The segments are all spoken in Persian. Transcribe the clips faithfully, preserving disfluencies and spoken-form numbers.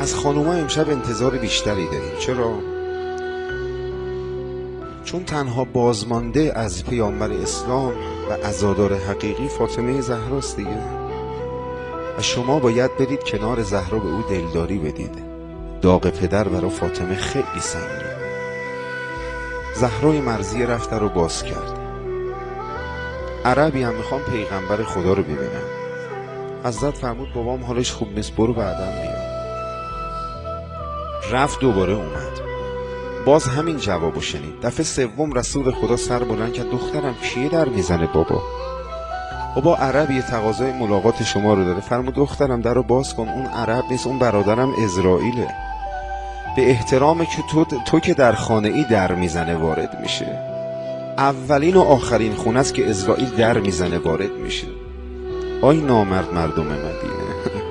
از خانوما امشب انتظار بیشتری داریم. چرا؟ چون تنها بازمانده از پیامبر اسلام و عزادار حقیقی فاطمه زهراست دیگه، و شما باید برید کنار زهرا به او دلداری بدید. داغ پدر برای فاطمه خیلی سنگینه. زهرای مرضیه رفت رو باز کرد. عربی هم میخوام پیغمبر خدا رو ببینم. حضرت فرمود بابام حالش خوب نیست، برو بعداً بیا. رفت دوباره اومد، باز همین جوابو شنید. دفعه سوم رسول خدا سر بلند کرد، دخترم کیه در میزنه بابا؟ بابا عربی تقاضای ملاقات شما رو داره. فرمود دخترم در رو باز کن، اون عرب نیست، اون برادرم اسرائیله. به احترام که تو, تو که در خانه ای در میزنه وارد میشه. اولین و آخرین خونه است که اسرائیل در میزنه وارد میشه. آی نامرد مردم مدینه.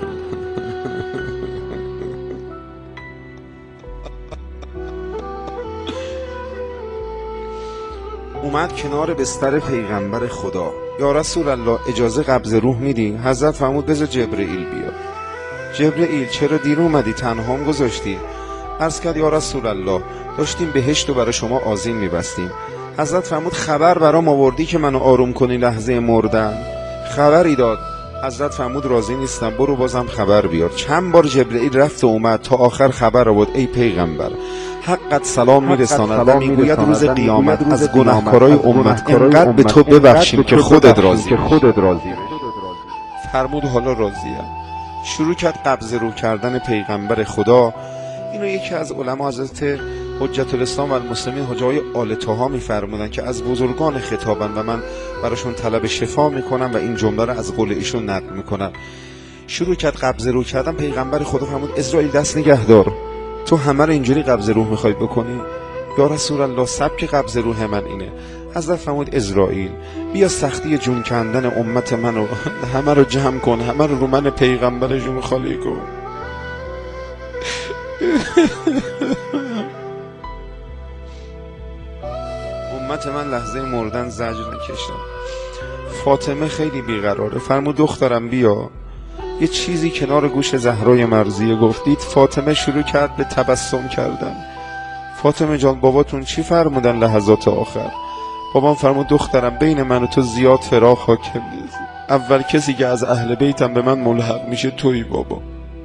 اومد کنار بستر پیغمبر خدا. یا رسول الله اجازه قبض روح میدی؟ حضرت فرمود بذار جبرئیل بیا. جبرئیل چرا دیر اومدی؟ تنهام گذاشتی؟ عرض کرد یا رسول الله داشتیم بهشت رو برای شما آذین میبستیم. حضرت فرمود خبر برام آوردی که منو آروم کنی لحظه مردن؟ خبری داد. حضرت فرمود راضی نیستم، برو بازم خبر بیار. چند بار جبرئیل رفت و اومد تا آخر خبر آورد ای پیغمبر حقت سلام میرساند و میگوید روز قیامت از گناهکارای امت اینقدر به تو ببخشیم که خودت راضی بشی. فرمود حالا راضیم. شروع کرد قبض روح کردن پیغمبر خدا. اینو یکی از علما حضرت حجت الاسلام و المسلمین حاجی آقای آل طاها میفرمودن که از بزرگان خطابن و من براشون طلب شفا میکنم و این جمله رو از قول ایشون نقل میکنم. شروع کرد قبض روح کردن. پیغمبر خدا فرمود اسرائیل دست نگهدار، تو همه رو اینجوری قبض روح میخوای بکنی؟ یا رسول الله سبک قبض روح من اینه. حضرت فرمود اسرائیل بیا سختی جون کندن امت منو همه رو جمع کن، همه رو رو من پیغمبرشون خالی کن. امت من لحظه مردن زجر نکشتن. فاطمه خیلی بیقراره. فرمود دخترم بیا. یه چیزی کنار گوش زهرای مرضیه گفتید. فاطمه شروع کرد به تبسم کردن. فاطمه جان باباتون چی فرمودن لحظات آخر؟ بابام فرمود دخترم بین من و تو زیاد فراق حاکم نیست، اول کسی که از اهل بیتم به من ملحق میشه تویی بابا.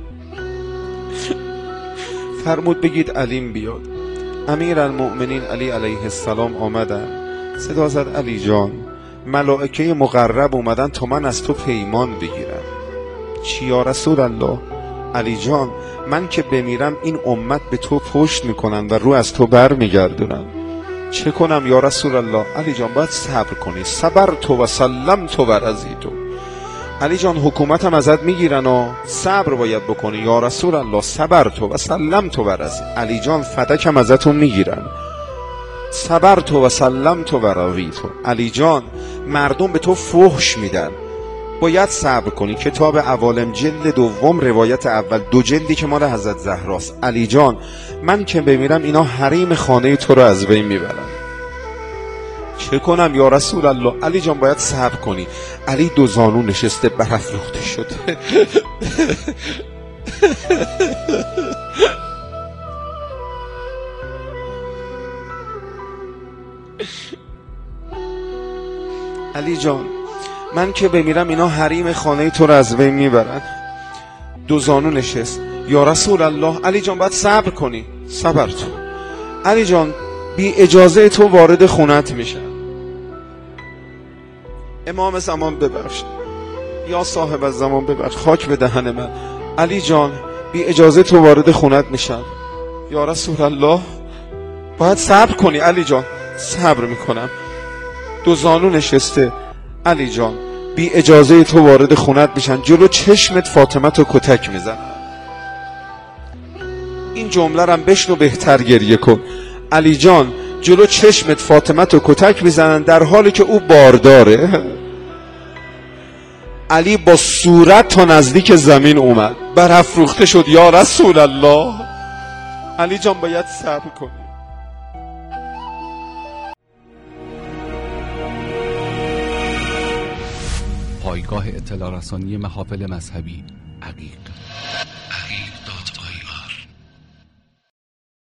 فرمود بگید علیم بیاد. امیر المؤمنین علی علیه السلام آمدن. صدا زد علی جان ملائکه مقرب اومدن تا من از تو پیمان بگیرم. چی یا رسول الله؟ علی جان من که بمیرم این امت به تو پشت میکنن و رو از تو بر میگردونن. چه کنم یا رسول الله؟ علی جان باید صبر کنی. صبر تو و سلم تو و رضی تو. علی جان حکومتم ازت میگیرن و صبر باید بکنی. یا رسول الله صبر تو و سلم تو و رضی. علی جان فدکم ازتون میگیرن. صبر تو و سلم تو و رضی تو. علی جان مردم به تو فحش میدن، باید صبر کنی. کتاب عوالم جلد دوم روایت اول دو جلدی که مال حضرت زهراست. علی جان من که بمیرم اینا حریم خانه تو رو از بین میبرن. چه کنم یا رسول الله؟ علی جان باید صبر کنی. علی دو زانو نشسته برافروخته شده. علی جان من که بمیرم اینا حریم خانه تو رو از بین میبرن. دو زانو نشست. یا رسول الله علی جان باید صبر کنی. صبر تو. علی جان بی اجازه تو وارد خونت میشن. امام زمان ببخش، یا صاحب الزمان ببخش، خاک به دهن من. علی جان بی اجازه تو وارد خونت میشن. یا رسول الله باید صبر کنی. علی جان صبر میکنم. دو زانو نشسته. علی جان بی اجازه تو وارد خونت میشن، جلو چشمت فاطمه تو کتک میزنن. این جمله رم بشنو بهتر گریه کن. علی جان جلو چشمت فاطمه تو کتک میزنن در حالی که او بارداره. علی با صورت تا نزدیک زمین اومد، برافروخته شد. یا رسول الله علی جان باید صبر کنی. پایگاه اطلاع رسانی محافل مذهبی عقیق.